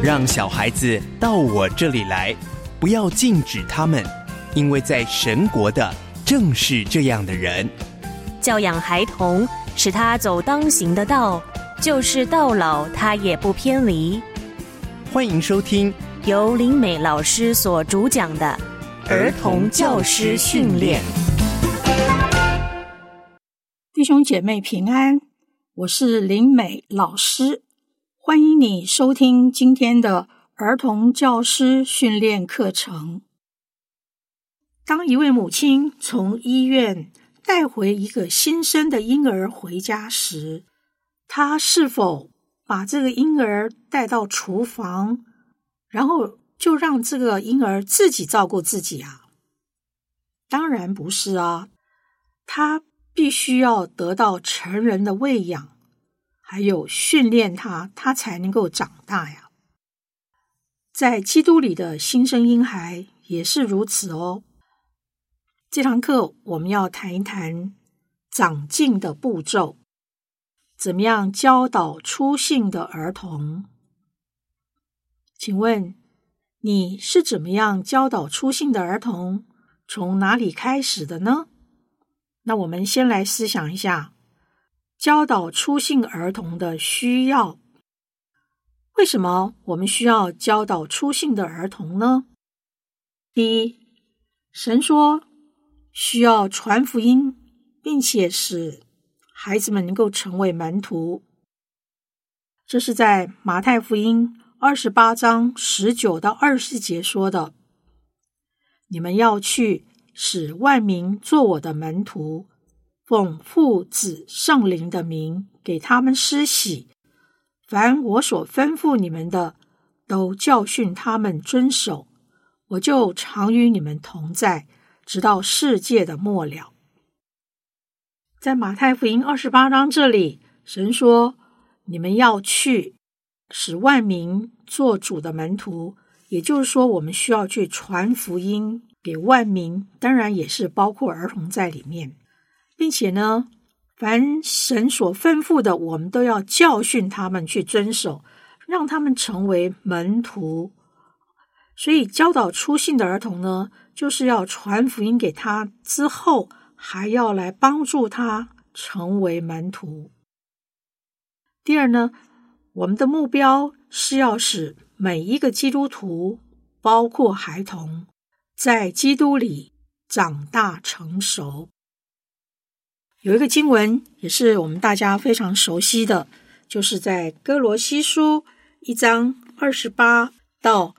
让小孩子到我这里来，不要禁止他们，因为在神国的正是这样的人。 教养孩童，使他走当行的道，就是到老他也不偏离。 欢迎收听由林美老师所主讲的儿童教师训练。 弟兄姐妹平安，我是林美老师，欢迎你收听今天的儿童教师训练课程。当一位母亲从医院带回一个新生的婴儿回家时，她是否把这个婴儿带到厨房，然后就让这个婴儿自己照顾自己啊？当然不是啊，她必须要得到成人的喂养，还有训练他才能够长大呀。在基督里的新生婴孩也是如此哦。这堂课我们要谈一谈长进的步骤，怎么样教导初信的儿童。请问你是怎么样教导初信的儿童？从哪里开始的呢？那我们先来思想一下教导初信儿童的需要。为什么我们需要教导初信的儿童呢？第一，神说需要传福音，并且使孩子们能够成为门徒。这是在马太福音28章19到20节说的。你们要去，使万民做我的门徒，奉父子圣灵的名给他们施洗，凡我所吩咐你们的，都教训他们遵守，我就常与你们同在，直到世界的末了。在马太福音28章这里，神说你们要去，使万民做主的门徒，也就是说我们需要去传福音给万民，当然也是包括儿童在里面，并且呢，凡神所吩咐的，我们都要教训他们去遵守，让他们成为门徒。所以教导初信的儿童呢，就是要传福音给他，之后还要来帮助他成为门徒。第二呢，我们的目标是要使每一个基督徒，包括孩童，在基督里长大成熟。有一个经文也是我们大家非常熟悉的，就是在哥罗西书1章28到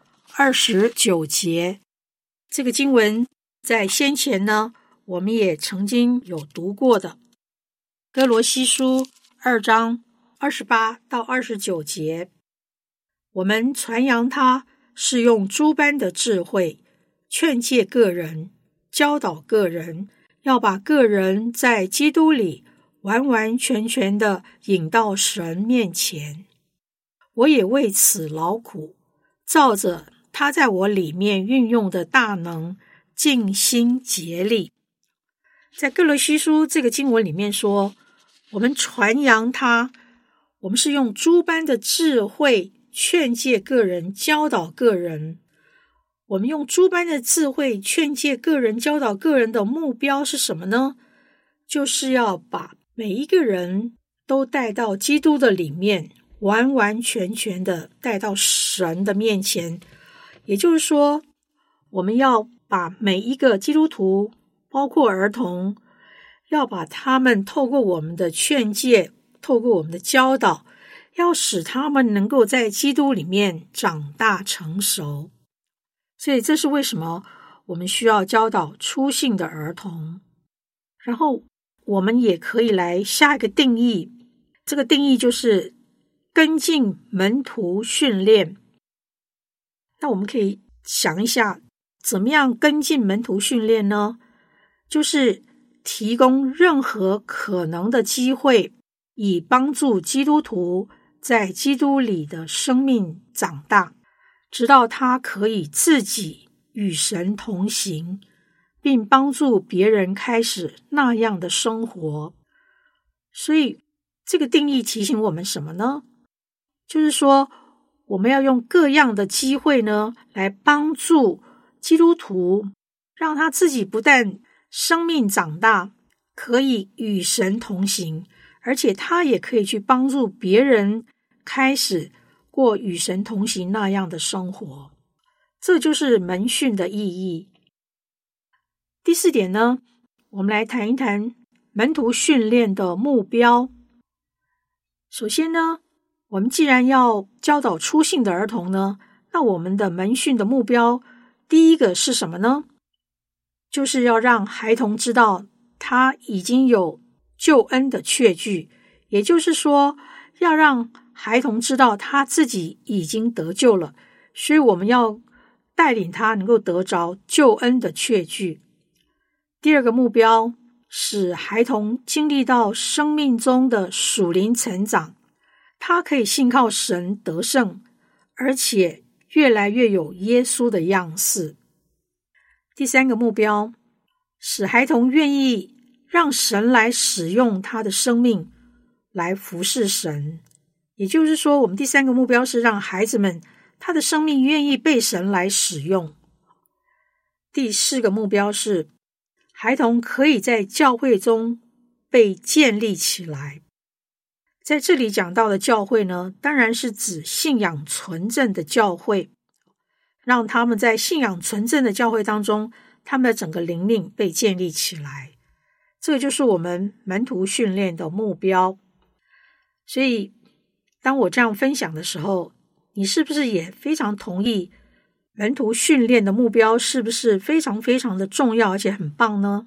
29节。这个经文在先前呢，我们也曾经有读过的。哥罗西书2章28到29节，我们传扬它是用诸般的智慧，劝诫个人，教导个人，要把个人在基督里完完全全的引到神面前。我也为此劳苦，照着他在我里面运用的大能，尽心竭力。在哥罗西书这个经文里面说，我们传扬他，我们是用诸般的智慧劝诫个人，教导个人。我们用诸般的智慧劝诫个人，教导个人的目标是什么呢？就是要把每一个人都带到基督的里面，完完全全的带到神的面前。也就是说，我们要把每一个基督徒，包括儿童，要把他们透过我们的劝诫，透过我们的教导，要使他们能够在基督里面长大成熟。所以这是为什么我们需要教导初信的儿童。然后我们也可以来下一个定义，这个定义就是跟进门徒训练。那我们可以想一下，怎么样跟进门徒训练呢？就是提供任何可能的机会，以帮助基督徒在基督里的生命长大，直到他可以自己与神同行，并帮助别人开始那样的生活。所以这个定义提醒我们什么呢？就是说我们要用各样的机会呢，来帮助基督徒，让他自己不但生命长大，可以与神同行，而且他也可以去帮助别人开始过与神同行那样的生活。这就是门训的意义。第4点呢，我们来谈一谈门徒训练的目标。首先呢，我们既然要教导初信的儿童呢，那我们的门训的目标第一个是什么呢？就是要让孩童知道他已经有救恩的确据，也就是说要让孩童知道他自己已经得救了，所以我们要带领他能够得着救恩的确据。第2个目标，使孩童经历到生命中的属灵成长，他可以信靠神得胜，而且越来越有耶稣的样式。第3个目标，使孩童愿意让神来使用他的生命来服侍神。也就是说，我们第3个目标是让孩子们他的生命愿意被神来使用。第4个目标是孩童可以在教会中被建立起来。在这里讲到的教会呢，当然是指信仰纯正的教会，让他们在信仰纯正的教会当中，他们的整个灵命被建立起来。这个就是我们门徒训练的目标。所以当我这样分享的时候，你是不是也非常同意门徒训练的目标是不是非常非常的重要，而且很棒呢？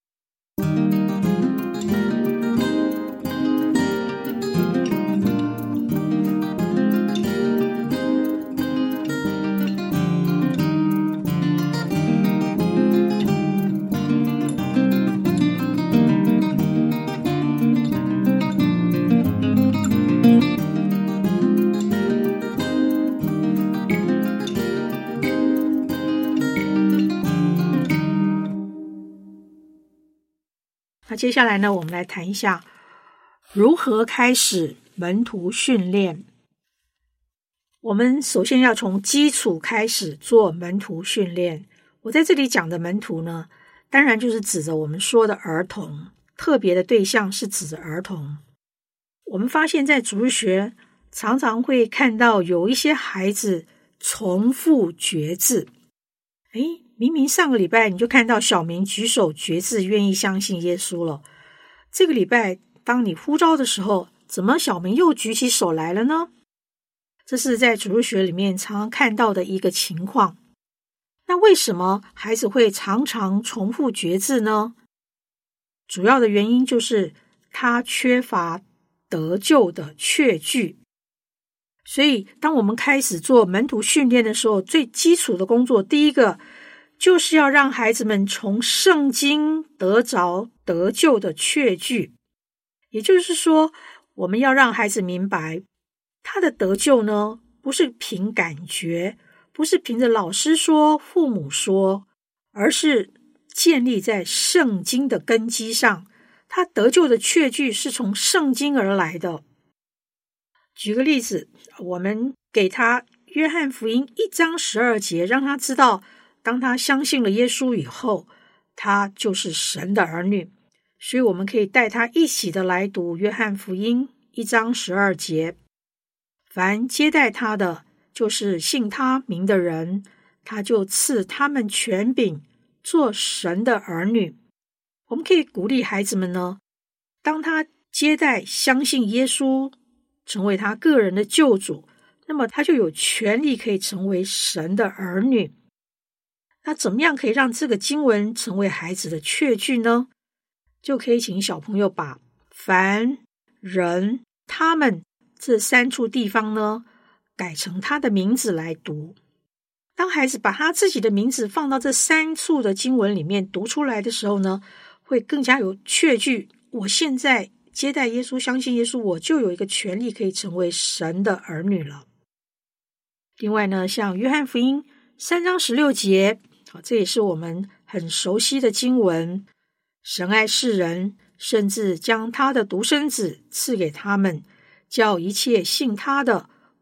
那接下来呢，我们来谈一下如何开始门徒训练。我们首先要从基础开始做门徒训练。我在这里讲的门徒呢，当然就是指着我们说的儿童，特别的对象是指着儿童。我们发现在主日学常常会看到有一些孩子重复决志。明明上个礼拜你就看到小明举手决志愿意相信耶稣了，这个礼拜当你呼召的时候，怎么小明又举起手来了呢？这是在主日学里面常常看到的一个情况。那为什么孩子会常常重复决志呢？主要的原因就是他缺乏得救的确据。所以当我们开始做门徒训练的时候，最基础的工作，第一个就是要让孩子们从圣经得着得救的确据。也就是说，我们要让孩子明白，他的得救呢，不是凭感觉，不是凭着老师说、父母说，而是建立在圣经的根基上。他得救的确据是从圣经而来的。举个例子，我们给他约翰福音1章12节，让他知道当他相信了耶稣以后，他就是神的儿女。所以我们可以带他一起的来读约翰福音1章12节。凡接待他的，就是信他名的人，他就赐他们权柄做神的儿女。我们可以鼓励孩子们呢，当他接待相信耶稣成为他个人的救主，那么他就有权利可以成为神的儿女。那怎么样可以让这个经文成为孩子的确据呢？就可以请小朋友把凡人他们这3处地方呢，改成他的名字来读。当孩子把他自己的名字放到这3处的经文里面读出来的时候呢，会更加有确据，我现在接待耶稣，相信耶稣，我就有一个权利可以成为神的儿女了。另外呢，像约翰福音3章16节，这也是我们很熟悉的经文，神爱世人，甚至将他的独生子赐给他们，叫一切信他的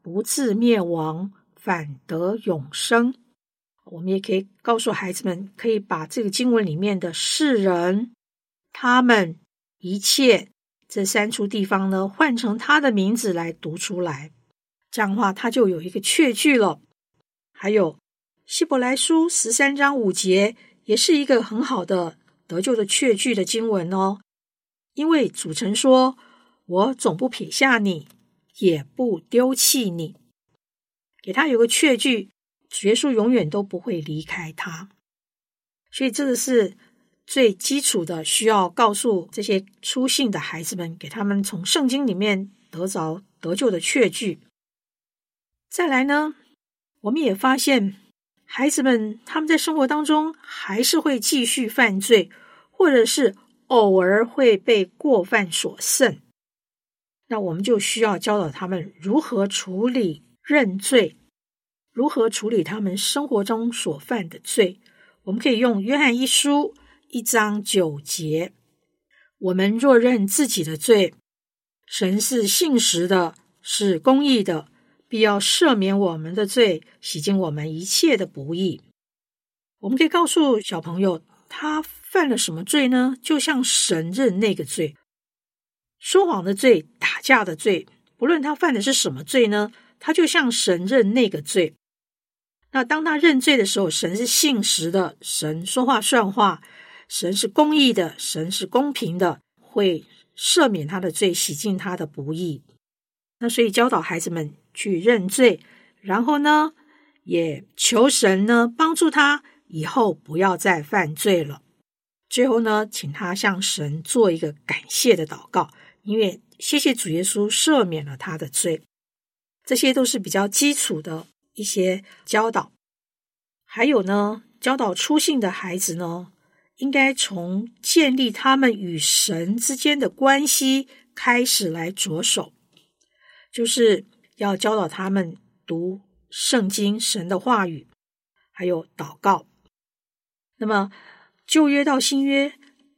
不自灭亡，反得永生。我们也可以告诉孩子们，可以把这个经文里面的世人、他们、一切这3处地方呢，换成他的名字来读出来，这样的话他就有一个确据了。还有希伯来书13章5节也是一个很好的得救的确据的经文哦，因为主曾说，我总不撇下你，也不丢弃你，给他有个确据，主耶稣永远都不会离开他。所以这个是最基础的，需要告诉这些初信的孩子们，给他们从圣经里面得着得救的确据。再来呢，我们也发现孩子们他们在生活当中还是会继续犯罪，或者是偶尔会被过犯所胜。那我们就需要教导他们如何处理认罪，如何处理他们生活中所犯的罪。我们可以用约翰一书1章9节，我们若认自己的罪，神是信实的，是公义的，必要赦免我们的罪，洗净我们一切的不义。我们可以告诉小朋友，他犯了什么罪呢？就像神认那个罪，说谎的罪、打架的罪，不论他犯的是什么罪呢，他就像神认那个罪。那当他认罪的时候，神是信实的，神说话算话，神是公义的，神是公平的，会赦免他的罪，洗净他的不义。那所以教导孩子们去认罪，然后呢，也求神呢帮助他以后不要再犯罪了。最后呢，请他向神做一个感谢的祷告，因为谢谢主耶稣赦免了他的罪。这些都是比较基础的一些教导。还有呢，教导初信的孩子呢，应该从建立他们与神之间的关系开始来着手，就是要教导他们读圣经神的话语，还有祷告。那么旧约到新约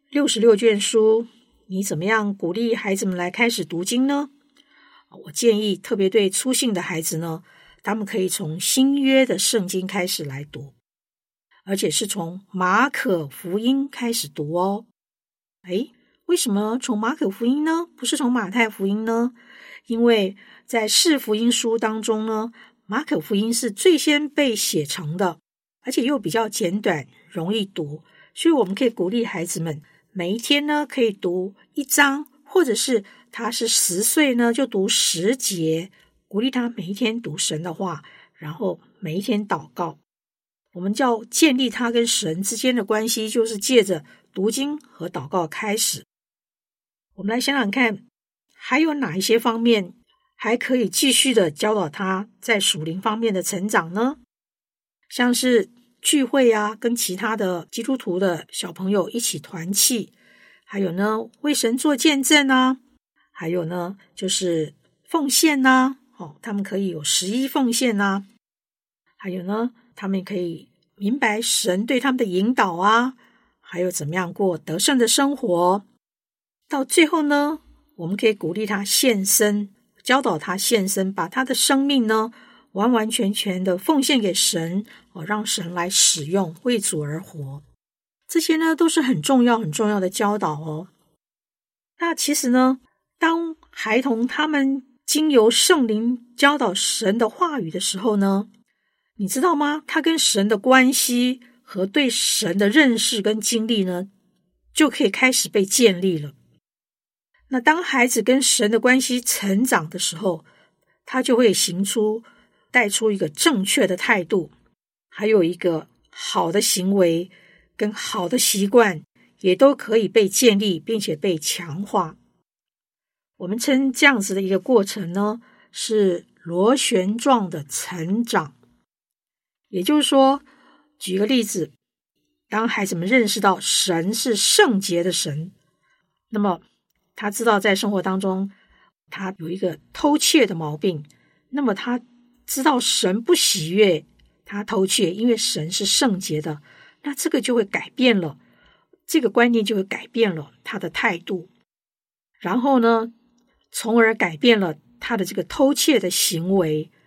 66卷书，你怎么样鼓励孩子们来开始读经呢？我建议特别对初信的孩子呢，他们可以从新约的圣经开始来读，而且是从马可福音开始读哦。为什么从马可福音呢？不是从马太福音呢？因为在4福音书当中呢，马可福音是最先被写成的，而且又比较简短，容易读，所以我们可以鼓励孩子们每一天呢可以读1章，或者是他是10岁呢就读10节，鼓励他每一天读神的话，然后每一天祷告。我们叫建立他跟神之间的关系，就是借着读经和祷告开始。我们来想想看，还有哪一些方面还可以继续的教导他在属灵方面的成长呢？像是聚会啊，跟其他的基督徒的小朋友一起团契，还有呢为神做见证啊，还有呢就是奉献啊，他们可以有11奉献啊，还有呢他们可以明白神对他们的引导啊，还有怎么样过得胜的生活。到最后呢，我们可以鼓励他献身，教导他献身，把他的生命呢完完全全的奉献给神，让神来使用，为主而活。这些呢都是很重要很重要的教导哦。那其实呢，当孩童他们经由圣灵教导神的话语的时候呢，你知道吗？他跟神的关系和对神的认识跟经历呢，就可以开始被建立了。那当孩子跟神的关系成长的时候，他就会带出一个正确的态度，还有一个好的行为跟好的习惯，也都可以被建立并且被强化。我们称这样子的一个过程呢，是螺旋状的成长。也就是说，举个例子，当孩子们认识到神是圣洁的神，那么他知道在生活当中他有一个偷窃的毛病，那么他知道神不喜悦他偷窃，因为神是圣洁的，那这个就会改变了，这个观念就会改变了他的态度，然后呢，从而改变了他的这个偷窃的行为，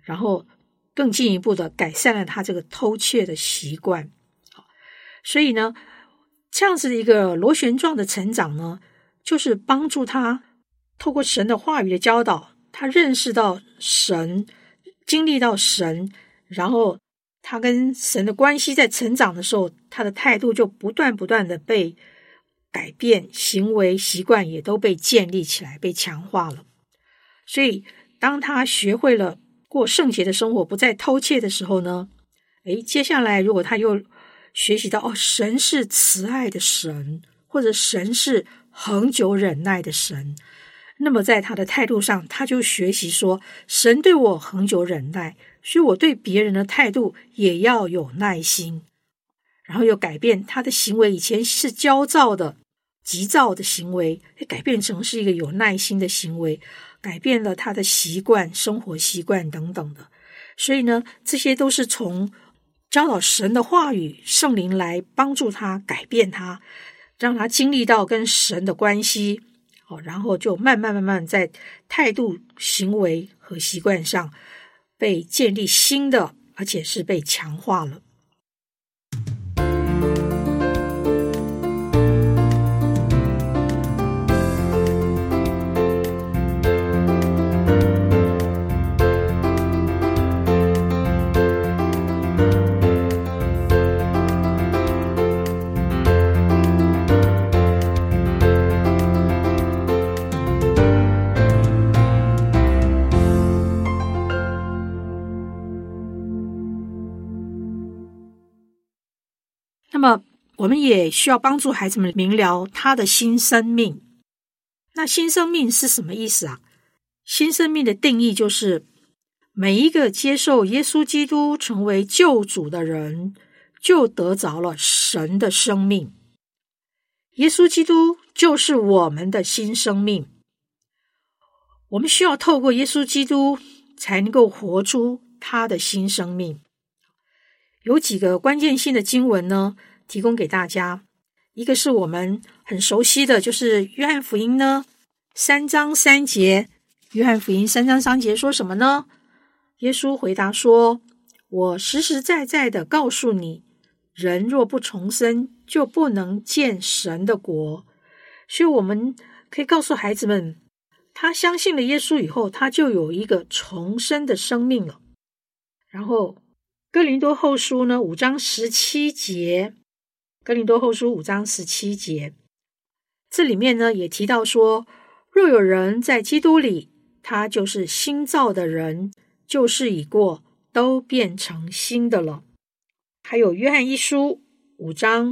然后更进一步的改善了他这个偷窃的习惯。所以呢，这样子的一个螺旋状的成长呢，就是帮助他透过神的话语的教导，他认识到神，经历到神，然后他跟神的关系在成长的时候，他的态度就不断的被改变，行为习惯也都被建立起来，被强化了。所以当他学会了过圣洁的生活，不再偷窃的时候呢，接下来如果他又学习到神是慈爱的神，或者神是恒久忍耐的神，那么在他的态度上，他就学习说，神对我恒久忍耐，所以我对别人的态度也要有耐心。然后又改变他的行为，以前是焦躁的急躁的行为，改变成是一个有耐心的行为，改变了他的习惯，生活习惯等等的。所以呢，这些都是从教导神的话语，圣灵来帮助他，改变他，让他经历到跟神的关系，然后就慢慢在态度、行为和习惯上被建立新的，而且是被强化了。那么我们也需要帮助孩子们明了他的新生命。那新生命是什么意思啊？新生命的定义就是每一个接受耶稣基督成为救主的人，就得着了神的生命。耶稣基督就是我们的新生命。我们需要透过耶稣基督才能够活出他的新生命。有几个关键性的经文呢，提供给大家。一个是我们很熟悉的，就是约翰福音呢3章3节。约翰福音3章3节说什么呢？耶稣回答说，我实实在在的告诉你，人若不重生，就不能见神的国。所以我们可以告诉孩子们，他相信了耶稣以后，他就有一个重生的生命了。然后哥林多后书呢5章17节，哥林多后书5章17节，这里面呢也提到说，若有人在基督里，他就是新造的人，旧事已过，都变成新的了。还有约翰一书5章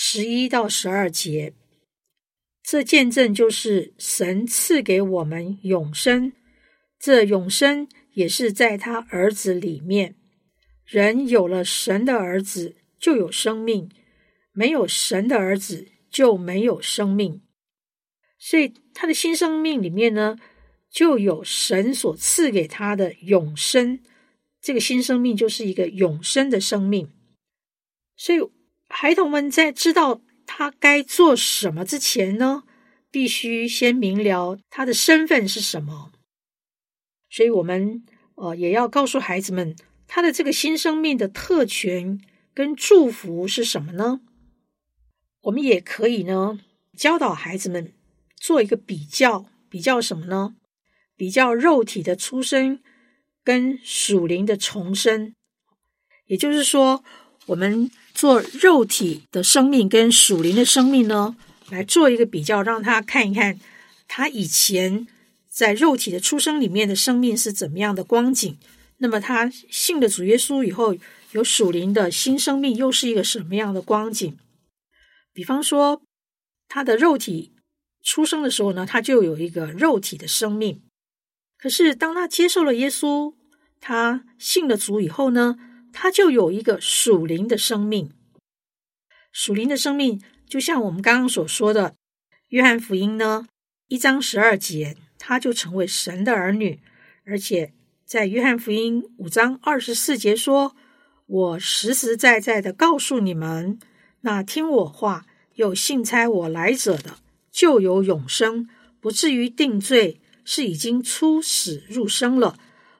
11到12节，这见证就是神赐给我们永生，这永生也是在他儿子里面。人有了神的儿子，就有生命；没有神的儿子，就没有生命。所以他的新生命里面呢，就有神所赐给他的永生。这个新生命就是一个永生的生命。所以孩童们在知道他该做什么之前呢，必须先明了他的身份是什么。所以我们也要告诉孩子们，他的这个新生命的特权跟祝福是什么呢？我们也可以呢教导孩子们做一个比较什么呢？比较肉体的出生跟属灵的重生。也就是说，我们做肉体的生命跟属灵的生命呢，来做一个比较，让他看一看他以前在肉体的出生里面的生命是怎么样的光景，那么他信了主耶稣以后，有属灵的新生命又是一个什么样的光景。比方说他的肉体出生的时候呢，他就有一个肉体的生命。可是当他接受了耶稣，他信了主以后呢，他就有一个属灵的生命。属灵的生命就像我们刚刚所说的约翰福音呢1章12节，他就成为神的儿女。而且在约翰福音5章24节说，我实实在在的告诉你们，那听我话又信差我来者的，就有永生，不至于定罪，是已经出死入生了。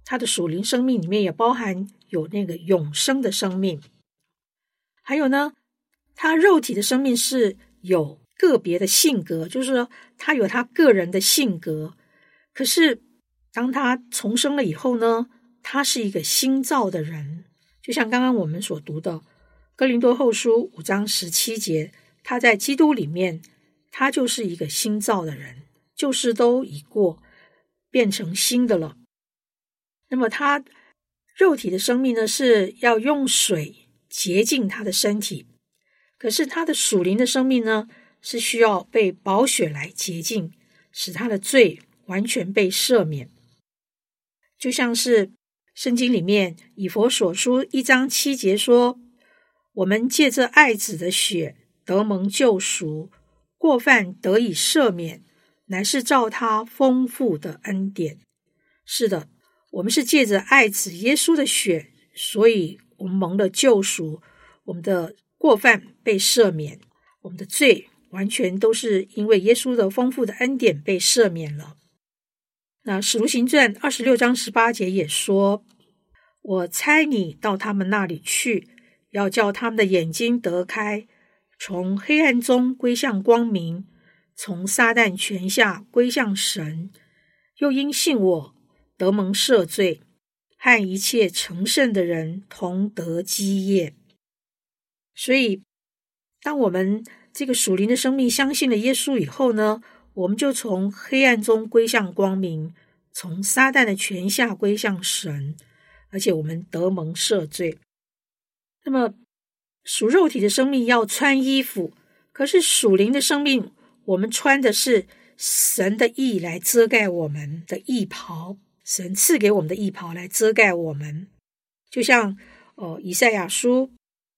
他的属灵生命里面也包含有那个永生的生命。还有呢，他肉体的生命是有个别的性格，就是说他有他个人的性格。可是当他重生了以后呢，他是一个新造的人，就像刚刚我们所读的哥林多后书5章17节，他在基督里面，他就是一个新造的人，旧事都已过，变成新的了。那么他肉体的生命呢，是要用水洁净他的身体，可是他的属灵的生命呢，是需要被宝血来洁净，使他的罪完全被赦免。就像是圣经里面以弗所书1章7节说，我们借着爱子的血得蒙救赎，过犯得以赦免，乃是照他丰富的恩典。是的，我们是借着爱子耶稣的血，所以我们蒙了救赎，我们的过犯被赦免，我们的罪完全都是因为耶稣的丰富的恩典被赦免了。那使徒行传26章18节也说，我差你到他们那里去，要叫他们的眼睛得开，从黑暗中归向光明，从撒旦权下归向神，又因信我得蒙赦罪，和一切成圣的人同得基业。所以当我们这个属灵的生命相信了耶稣以后呢，我们就从黑暗中归向光明，从撒旦的权下归向神，而且我们得蒙赦罪。那么属肉体的生命要穿衣服，可是属灵的生命我们穿的是神的义来遮盖我们的义袍，神赐给我们的义袍来遮盖我们。就像以赛亚书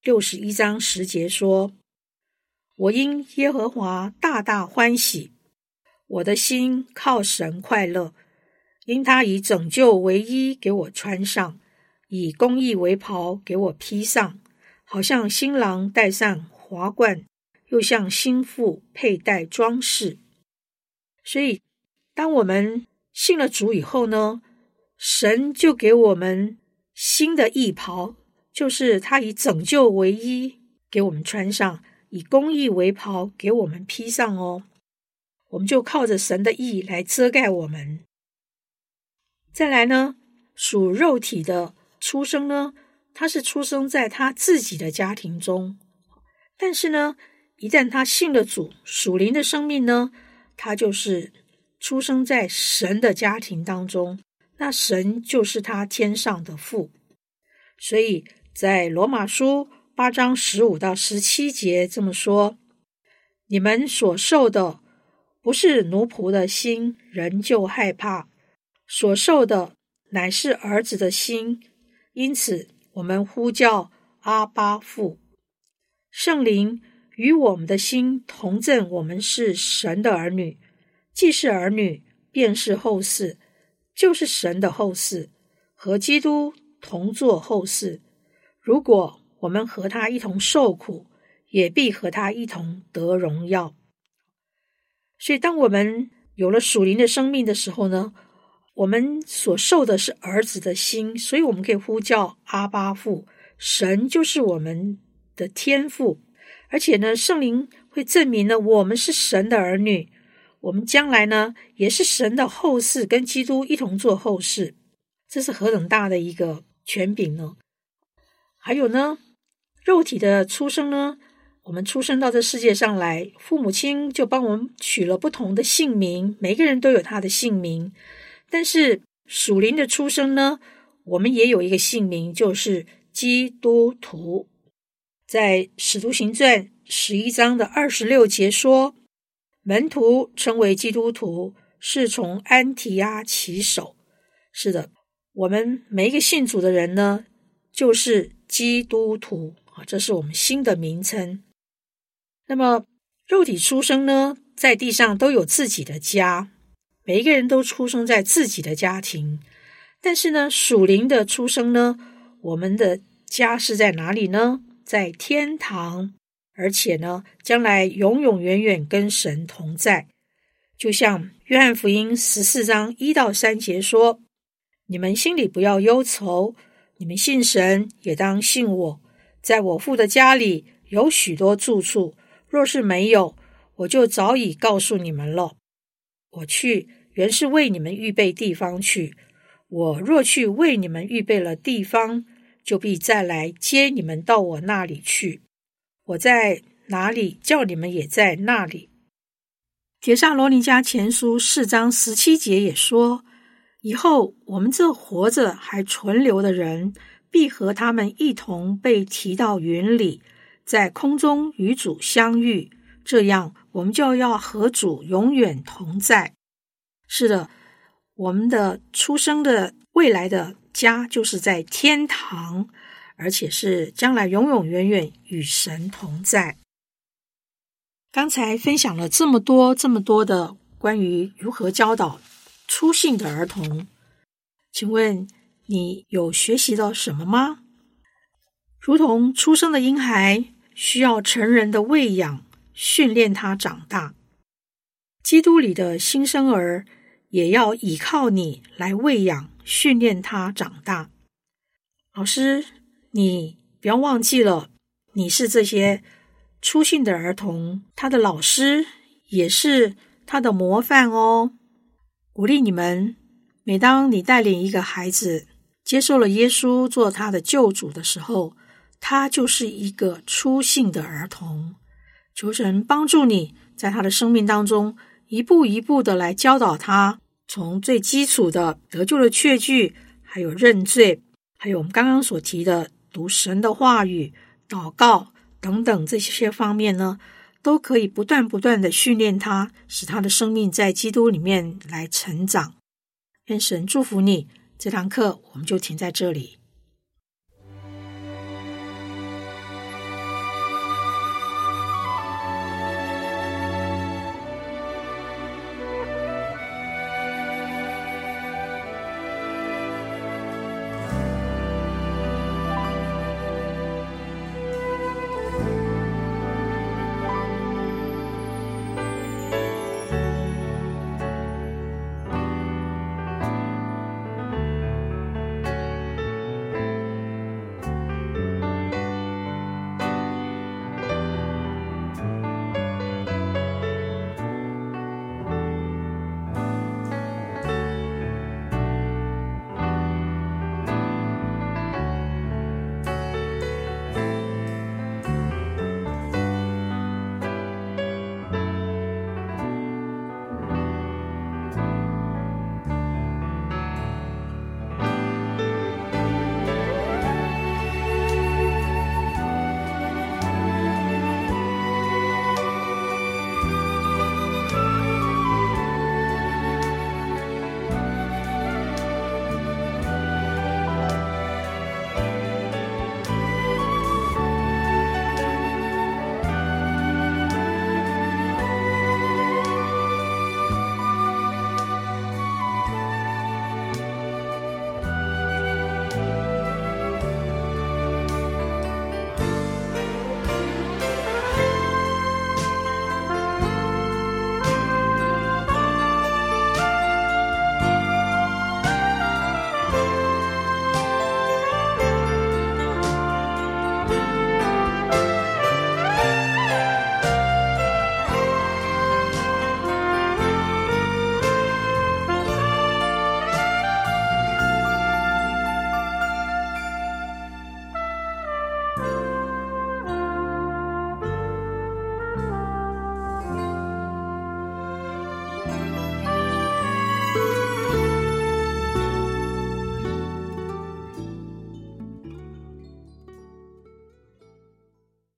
61章10节说，我因耶和华大大欢喜，我的心靠神快乐，因他以拯救为衣给我穿上，以公义为袍给我披上，好像新郎戴上华冠，又像新妇佩戴装饰。所以当我们信了主以后呢，神就给我们新的义袍，就是他以拯救为衣给我们穿上，以公义为袍给我们披上哦。我们就靠着神的义来遮盖我们。再来呢，属肉体的出生呢，他是出生在他自己的家庭中，但是呢，一旦他信了主，属灵的生命呢，他就是出生在神的家庭当中，那神就是他天上的父。所以在罗马书8章15到17节这么说，你们所受的不是奴仆的心，人就害怕，所受的乃是儿子的心，因此我们呼叫阿爸父。圣灵与我们的心同证我们是神的儿女，既是儿女，便是后嗣，就是神的后嗣，和基督同作后嗣。如果我们和他一同受苦，也必和他一同得荣耀。所以当我们有了属灵的生命的时候呢，我们所受的是儿子的心，所以我们可以呼叫阿爸父，神就是我们的天父。而且呢，圣灵会证明呢，我们是神的儿女，我们将来呢也是神的后嗣，跟基督一同做后嗣。这是何等大的一个权柄呢？还有呢，肉体的出生呢，我们出生到这世界上来，父母亲就帮我们取了不同的姓名，每个人都有他的姓名。但是属灵的出生呢，我们也有一个姓名，就是基督徒。在使徒行传11章的26节说，门徒称为基督徒，是从安提阿起手。是的，我们每一个信主的人呢，就是基督徒，这是我们新的名称。那么肉体出生呢，在地上都有自己的家，每一个人都出生在自己的家庭。但是呢，属灵的出生呢，我们的家是在哪里呢？在天堂，而且呢，将来永永远远跟神同在。就像约翰福音14章1到3节说， 你们心里不要忧愁，你们信神也当信我。在我父的家里有许多住处，若是没有，我就早已告诉你们了。我去，原是为你们预备地方去。我若去为你们预备了地方，就必再来接你们到我那里去。我在哪里，叫你们也在那里。帖撒罗尼迦前书4章17节也说，以后我们这活着还存留的人，必和他们一同被提到云里，在空中与主相遇，这样我们就要和主永远同在。是的，我们的出生的未来的家就是在天堂，而且是将来永永远远与神同在。刚才分享了这么多的关于如何教导初信的儿童，请问你有学习到什么吗？如同出生的婴孩需要成人的喂养训练他长大，基督里的新生儿也要依靠你来喂养训练他长大。老师，你不要忘记了，你是这些初信的儿童，他的老师也是他的模范哦。鼓励你们，每当你带领一个孩子接受了耶稣做他的救主的时候，他就是一个初信的儿童。求神帮助你在他的生命当中一步一步的来教导他，从最基础的得救的确据，还有认罪，还有我们刚刚所提的读神的话语、祷告等等这些方面呢，都可以不断的训练他，使他的生命在基督里面来成长。愿神祝福你。这堂课我们就停在这里。